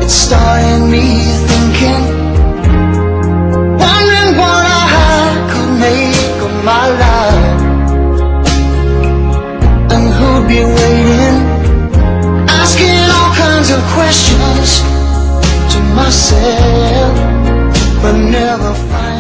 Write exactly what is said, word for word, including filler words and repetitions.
It started me thinking, wondering what I could make of my life, and who'd be waiting, asking all kinds of questions to myself, but never find